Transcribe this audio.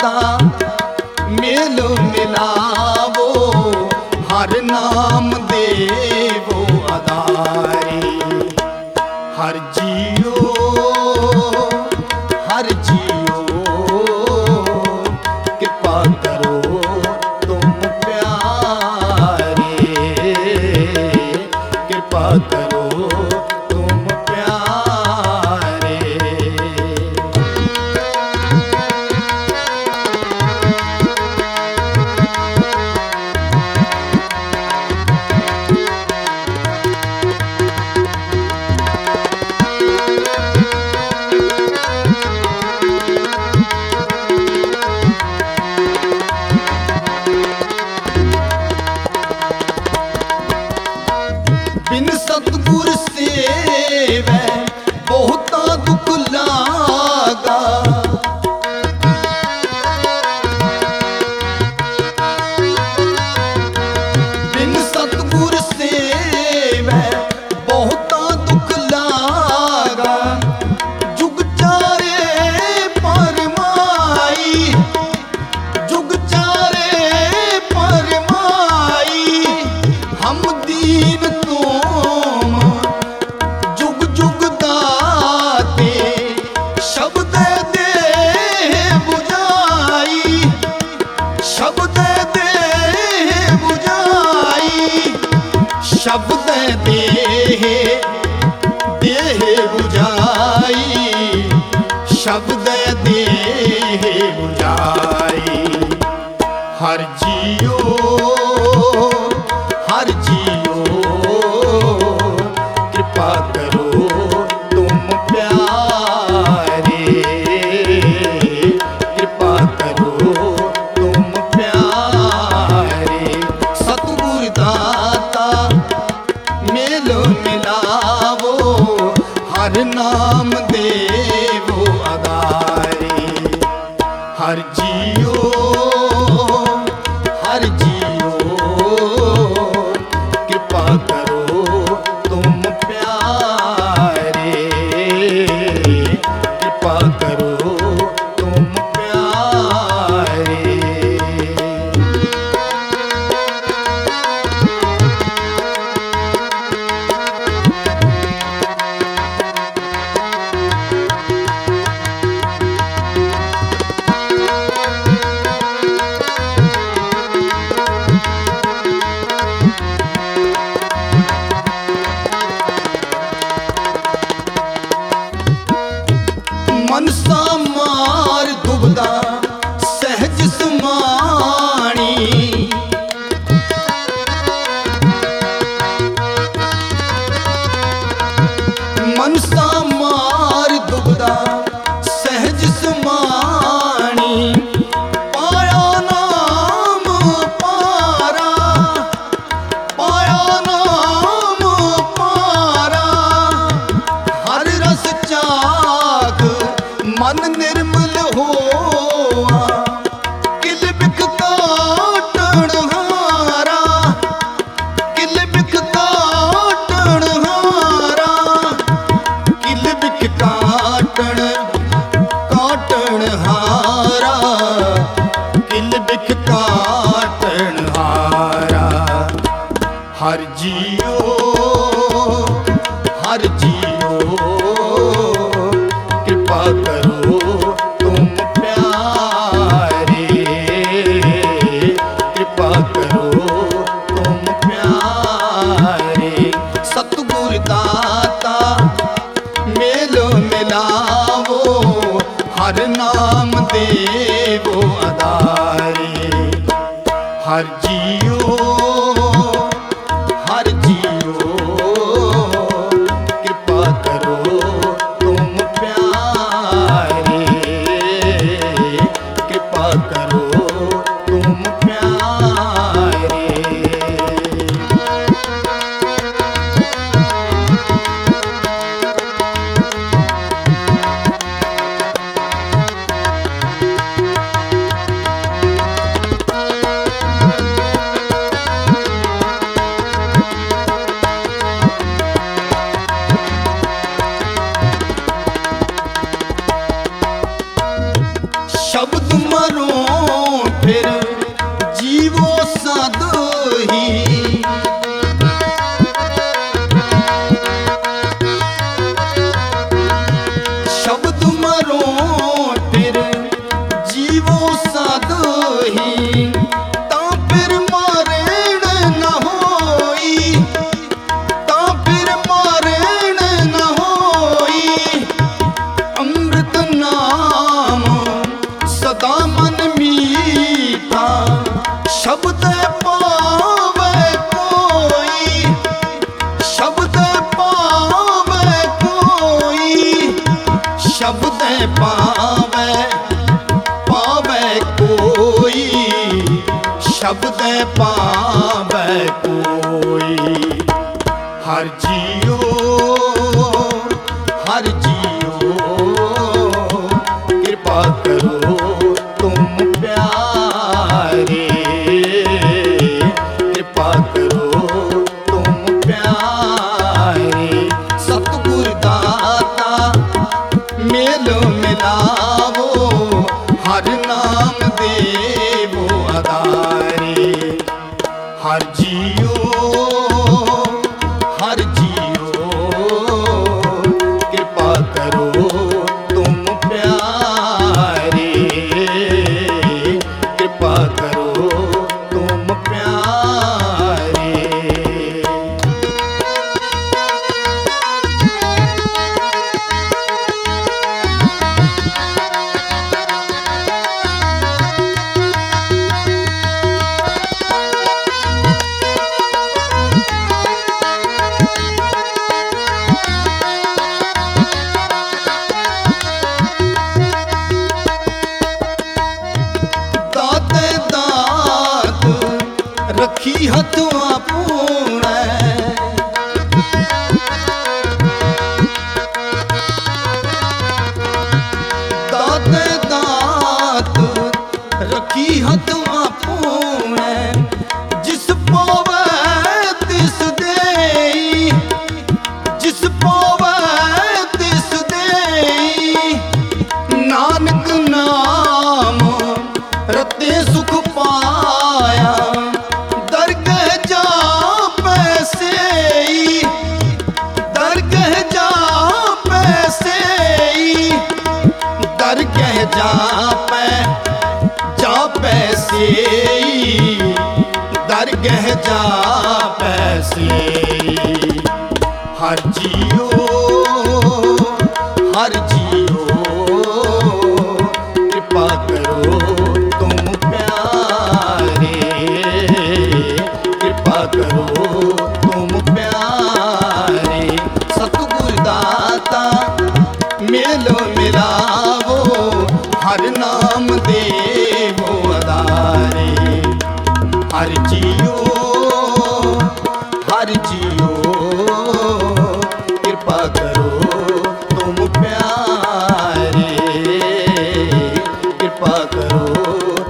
दाता मेल मिलावो, हर नाम देवो आधारी। हर जियो हर जियो कृपा करो तुम प्यारे, कृपा करो तुम प्यारे। बिन सतगुर सेवै बहुता दुख लागा, बिन सतगुर सेवै बहुता दुख लागा। जुग चारे परमाई, जुग चारे परमाई, हम दीन शब्द देह देह बुझाई, शब्द देह बुझाई। हर जियो हर जियो कृपा करो तुम प्यारे, कृपा करो तुम प्यारे। सतगुर दाता मेल मिलावो, हर नाम देवो आधारी। हर जियो हर जियो कृपा करो तुम प्यारे, कृपा करो तुम प्यारे। मनसा मार दुबदा सहज समाणी, मनसा मार दुबदा सहज समाणी। पाया नाम पारा, पाया नाम पारा, हर रस चाख मन निर्मल होआ। किल बिख काटण हारा, किल बिख काटण हारा, किल बिख काटण काटण हारा, किल बिख काटण हारा। हर जियो हर जियो कृपा करो तुम प्यारे, कृपा करो तुम प्यारे। सतगुर दाता मेल मिलावो, हर नाम देवो आधारी। हर जियो हर जियो कृपा करो तुम प्यारे, कृपा करो तुम प्यारे। पावे पावे कोई शब्द पावे कोई। हर जियो कृपा करो तुम प्यारे, कृपा करो तुम प्यारे। सतगुर दाता मेलो मिलावो, हर नाम देवो आधारे। हर जियो कृपा करो तुम प्यारे, कृपा करो तुम प्यारे। रखी हथुआ पूणे, दाते दात रखी हथुआ पूणे। जिस पावे तिस देई, जिस पावे तिस देई। नानक नाम रते सुख पाया, दरगह जा पैसे, दरगह जा पैसे। हर जियो कृपा करो तुम प्यारे, कृपा करो तुम प्यारे। सतगुर दाता मेलो मिलावो, हर नाम देवो आधारे। हर जियो कृपा करो तुम प्यारे, कृपा करो